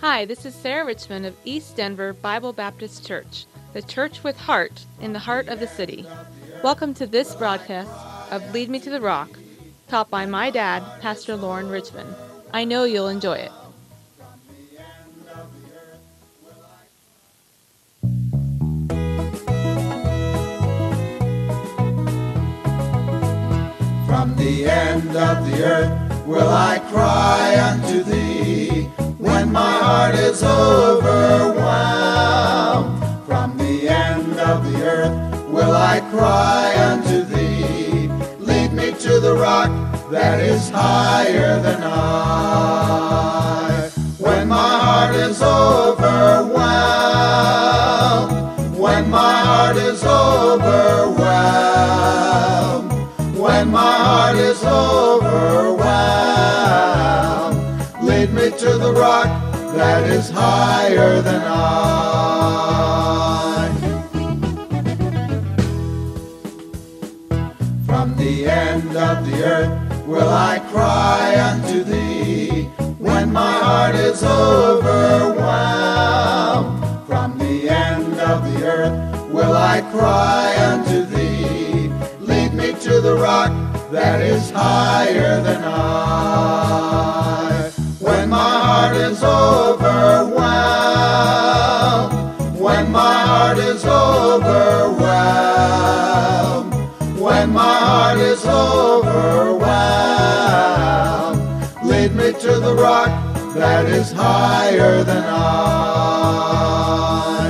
Hi, this is Sarah Richmond of East Denver Bible Baptist Church, the church with heart in the heart of the city. Welcome to this broadcast of Lead Me to the Rock, taught by my dad, Pastor Lauren Richmond. I know you'll enjoy it. From the end of the earth will I cry unto thee, when my heart is overwhelmed. From the end of the earth will I cry unto thee, lead me to the rock that is higher than I. When my heart is overwhelmed, when my heart is overwhelmed, when my heart is overwhelmed, lead me to the rock that is higher than I. From the end of the earth will I cry unto thee, when my heart is overwhelmed. From the end of the earth will I cry unto thee, lead me to the rock that is higher than I. When my heart is overwhelmed, when my heart is overwhelmed, when my heart is overwhelmed, lead me to the rock that is higher than I.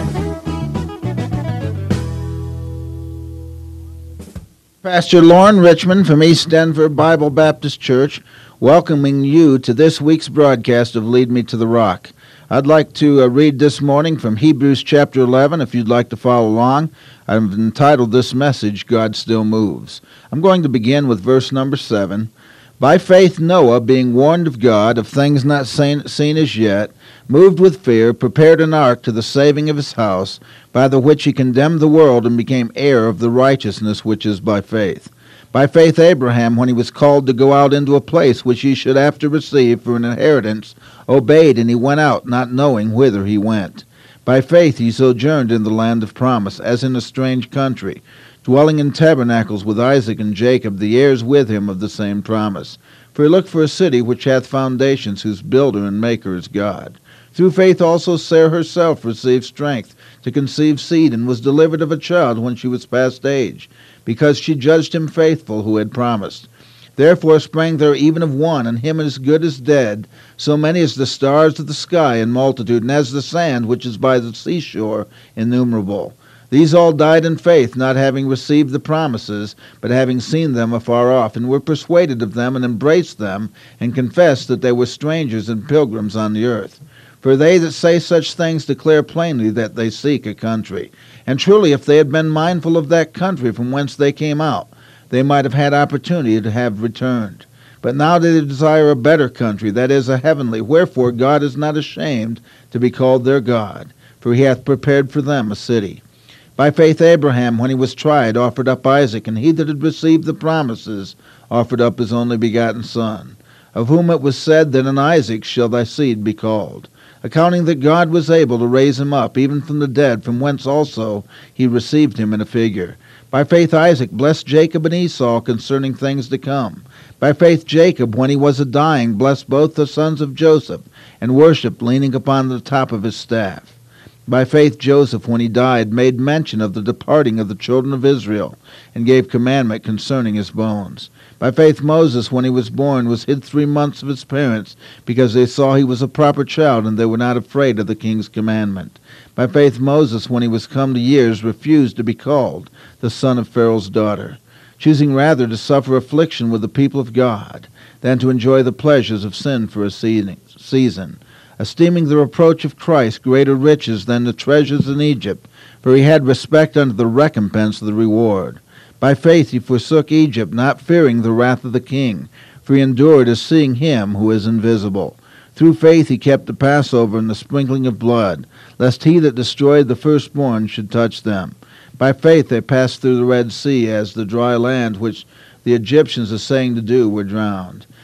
Pastor Lauren Richmond from East Denver Bible Baptist Church, welcoming you to this week's broadcast of Lead Me to the Rock. I'd like to read this morning from Hebrews chapter 11, if you'd like to follow along. I've entitled this message, God Still Moves. I'm going to begin with verse number 7. By faith Noah, being warned of God of things not seen as yet, moved with fear, prepared an ark to the saving of his house, by the which he condemned the world and became heir of the righteousness which is by faith. By faith Abraham, when he was called to go out into a place which he should after receive for an inheritance, obeyed, and he went out, not knowing whither he went. By faith he sojourned in the land of promise, as in a strange country, dwelling in tabernacles with Isaac and Jacob, the heirs with him of the same promise. For he looked for a city which hath foundations, whose builder and maker is God. Through faith also Sarah herself received strength to conceive seed, and was delivered of a child when she was past age, because she judged him faithful who had promised. Therefore sprang there even of one, and him as good as dead, so many as the stars of the sky in multitude, and as the sand which is by the seashore innumerable. These all died in faith, not having received the promises, but having seen them afar off, and were persuaded of them, and embraced them, and confessed that they were strangers and pilgrims on the earth. For they that say such things declare plainly that they seek a country. And truly, if they had been mindful of that country from whence they came out, they might have had opportunity to have returned. But now they desire a better country, that is, a heavenly. Wherefore God is not ashamed to be called their God, for he hath prepared for them a city. By faith Abraham, when he was tried, offered up Isaac, and he that had received the promises offered up his only begotten son, of whom it was said that in Isaac shall thy seed be called, accounting that God was able to raise him up, even from the dead, from whence also he received him in a figure. By faith Isaac blessed Jacob and Esau concerning things to come. By faith Jacob, when he was a dying, blessed both the sons of Joseph, and worshipped, leaning upon the top of his staff. By faith Joseph, when he died, made mention of the departing of the children of Israel, and gave commandment concerning his bones. By faith Moses, when he was born, was hid 3 months of his parents, because they saw he was a proper child, and they were not afraid of the king's commandment. By faith Moses, when he was come to years, refused to be called the son of Pharaoh's daughter, choosing rather to suffer affliction with the people of God, than to enjoy the pleasures of sin for a season, esteeming the reproach of Christ greater riches than the treasures in Egypt, for he had respect unto the recompense of the reward. By faith he forsook Egypt, not fearing the wrath of the king, for he endured as seeing him who is invisible. Through faith he kept the Passover and the sprinkling of blood, lest he that destroyed the firstborn should touch them. By faith they passed through the Red Sea, as the dry land which the Egyptians, assaying to do, were drowned.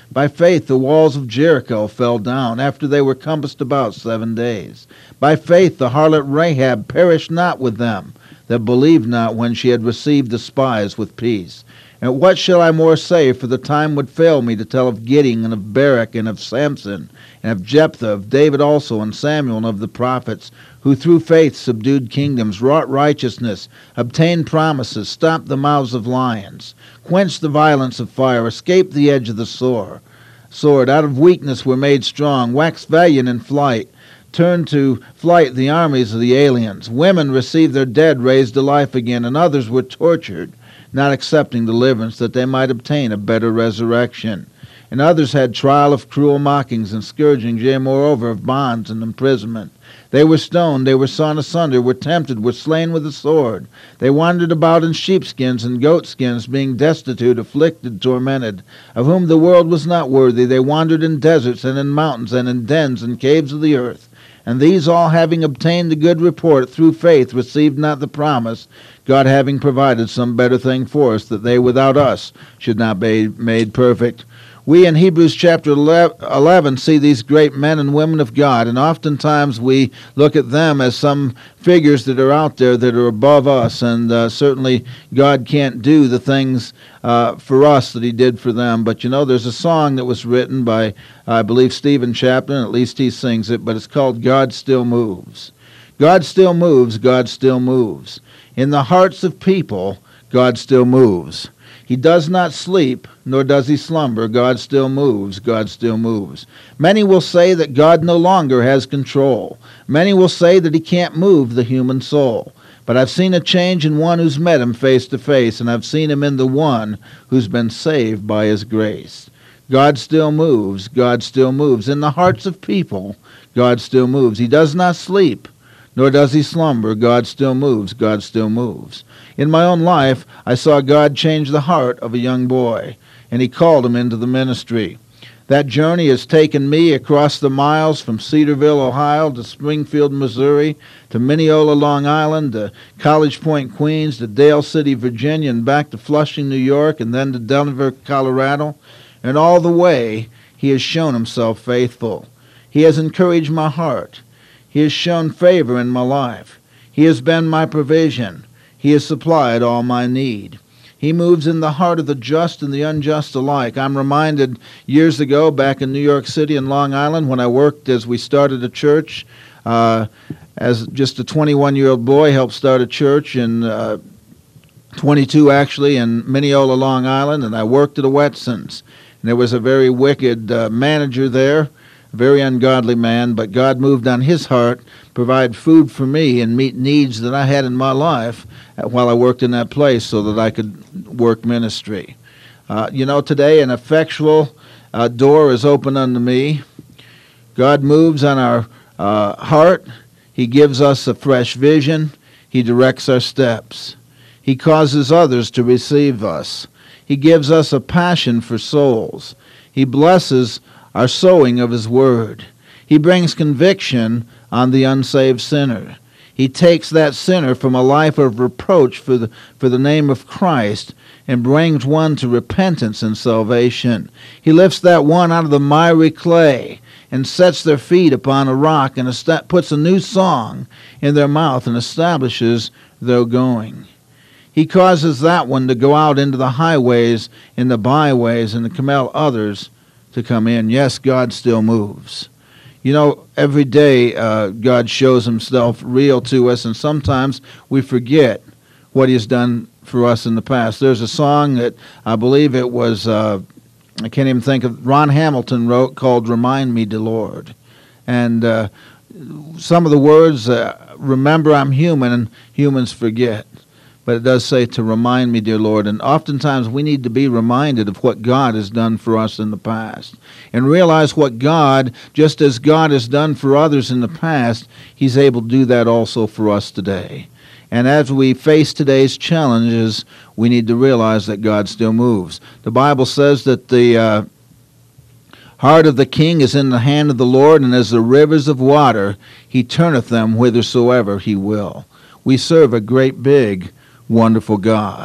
By faith the walls of Jericho fell down, after they were compassed about 7 days. By faith the harlot Rahab perished not with them that believed not, when she had received the spies with peace. And what shall I more say? For the time would fail me to tell of Gideon, and of Barak, and of Samson, and of Jephthah, of David also, and Samuel, and of the prophets, who through faith subdued kingdoms, wrought righteousness, obtained promises, stopped the mouths of lions, quenched the violence of fire, escaped the edge of the sword. Out of weakness were made strong, waxed valiant in flight, turned to flight the armies of the aliens. Women received their dead raised to life again, and others were tortured, not accepting deliverance, that they might obtain a better resurrection. And others had trial of cruel mockings and scourgings, yea, moreover, of bonds and imprisonment. They were stoned, they were sawn asunder, were tempted, were slain with the sword. They wandered about in sheepskins and goatskins, being destitute, afflicted, tormented, of whom the world was not worthy. They wandered in deserts and in mountains and in dens and caves of the earth. And these all, having obtained a good report through faith, received not the promise, God having provided some better thing for us, that they without us should not be made perfect. We in Hebrews chapter 11 see these great men and women of God, and oftentimes we look at them as some figures that are out there that are above us, and certainly God can't do the things for us that he did for them. But you know, there's a song that was written by, I believe, Stephen Chaplin, at least he sings it, but it's called God Still Moves. God still moves, God still moves. In the hearts of people, God still moves. He does not sleep, nor does he slumber. God still moves. God still moves. Many will say that God no longer has control. Many will say that he can't move the human soul. But I've seen a change in one who's met him face to face, and I've seen him in the one who's been saved by his grace. God still moves. God still moves. In the hearts of people, God still moves. He does not sleep, nor does he slumber. God still moves. God still moves. In my own life, I saw God change the heart of a young boy, and he called him into the ministry. That journey has taken me across the miles from Cedarville, Ohio, to Springfield, Missouri, to Mineola, Long Island, to College Point, Queens, to Dale City, Virginia, and back to Flushing, New York, and then to Denver, Colorado. And all the way, he has shown himself faithful. He has encouraged my heart. He has shown favor in my life. He has been my provision. He has supplied all my need. He moves in the heart of the just and the unjust alike. I'm reminded years ago back in New York City and Long Island when I worked as we started a church. As just a 21-year-old boy, helped start a church in 22 actually in Mineola, Long Island, and I worked at a Wetson's. And there was a very wicked manager there, a very ungodly man, but God moved on his heart, provide food for me and meet needs that I had in my life while I worked in that place so that I could work ministry. Today an effectual door is open unto me. God moves on our heart. He gives us a fresh vision. He directs our steps. He causes others to receive us. He gives us a passion for souls. He blesses our sowing of his word. He brings conviction on the unsaved sinner. He takes that sinner from a life of reproach for the name of Christ and brings one to repentance and salvation. He lifts that one out of the miry clay and sets their feet upon a rock and puts a new song in their mouth and establishes their going. He causes that one to go out into the highways and the byways and to compel others to come in. Yes, God still moves. You know, every day God shows himself real to us, and sometimes we forget what he has done for us in the past. There's a song that I believe it was, I can't even think of, Ron Hamilton wrote called Remind Me, Dear Lord. And some of the words, remember I'm human and humans forget. But it does say to remind me, dear Lord. And oftentimes we need to be reminded of what God has done for us in the past. And realize what God, just as God has done for others in the past, he's able to do that also for us today. And as we face today's challenges, we need to realize that God still moves. The Bible says that the heart of the king is in the hand of the Lord, and as the rivers of water, he turneth them whithersoever he will. We serve a great big wonderful God,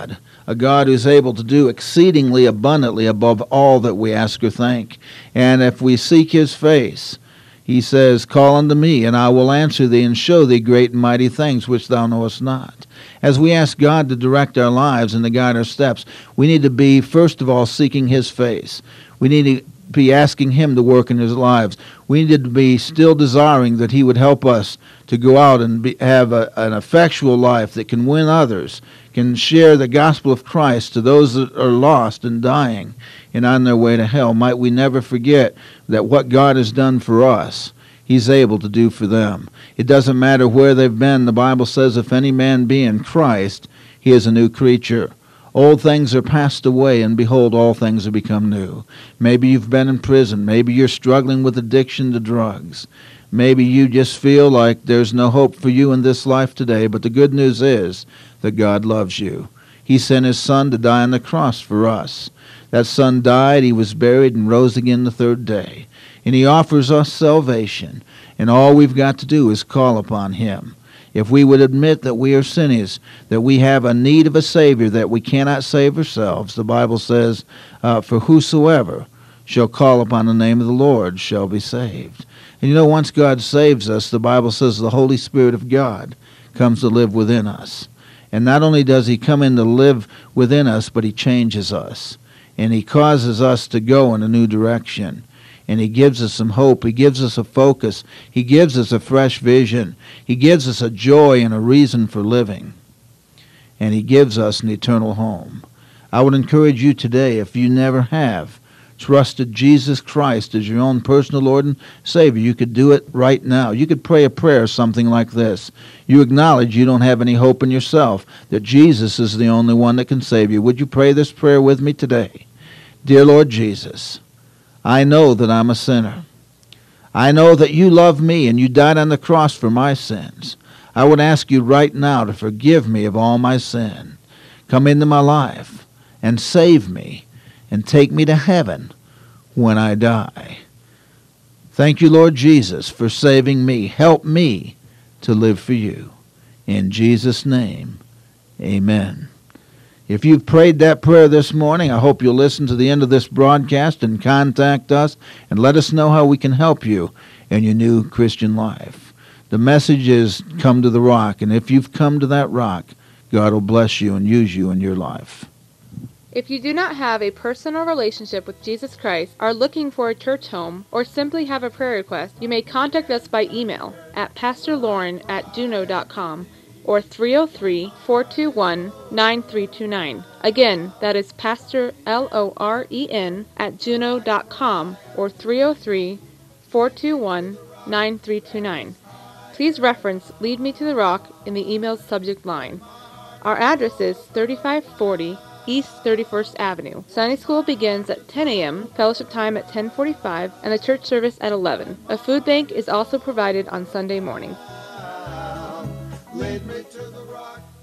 a God who's able to do exceedingly abundantly above all that we ask or think. And if we seek his face, he says, call unto me, and I will answer thee, and show thee great and mighty things which thou knowest not. As we ask God to direct our lives and to guide our steps, we need to be, first of all, seeking his face. We need to be asking him to work in his lives. We need to be still desiring that he would help us to go out and have an effectual life that can win others, can share the gospel of Christ to those that are lost and dying and on their way to hell. Might we never forget that what God has done for us, he's able to do for them. It doesn't matter where they've been. The Bible says, if any man be in Christ, he is a new creature. Old things are passed away, and behold, all things have become new. Maybe you've been in prison. Maybe you're struggling with addiction to drugs. Maybe you just feel like there's no hope for you in this life today, but the good news is that God loves you. He sent his Son to die on the cross for us. That Son died, he was buried, and rose again the third day. And he offers us salvation, and all we've got to do is call upon him. If we would admit that we are sinners, that we have a need of a Savior, that we cannot save ourselves, the Bible says, for whosoever shall call upon the name of the Lord shall be saved. And you know, once God saves us, the Bible says the Holy Spirit of God comes to live within us. And not only does he come in to live within us, but he changes us. And he causes us to go in a new direction. And he gives us some hope. He gives us a focus. He gives us a fresh vision. He gives us a joy and a reason for living. And he gives us an eternal home. I would encourage you today, if you never have trusted Jesus Christ as your own personal Lord and Savior, you could do it right now. You could pray a prayer something like this. You acknowledge you don't have any hope in yourself, that Jesus is the only one that can save you. Would you pray this prayer with me today? Dear Lord Jesus, I know that I'm a sinner. I know that you love me and you died on the cross for my sins. I would ask you right now to forgive me of all my sin. Come into my life and save me and take me to heaven when I die. Thank you, Lord Jesus, for saving me. Help me to live for you. In Jesus' name, amen. If you've prayed that prayer this morning, I hope you'll listen to the end of this broadcast and contact us and let us know how we can help you in your new Christian life. The message is come to the rock, and if you've come to that rock, God will bless you and use you in your life. If you do not have a personal relationship with Jesus Christ, are looking for a church home, or simply have a prayer request, you may contact us by email at pastorlauren@juno.com. or 303-421-9329. Again, that is Pastor LOREN@juno.com or 303-421-9329. Please reference Lead Me to the Rock in the email's subject line. Our address is 3540 East 31st Avenue. Sunday school begins at 10 a.m., fellowship time at 10:45, and the church service at 11. A food bank is also provided on Sunday mornings. Lead me to the rock.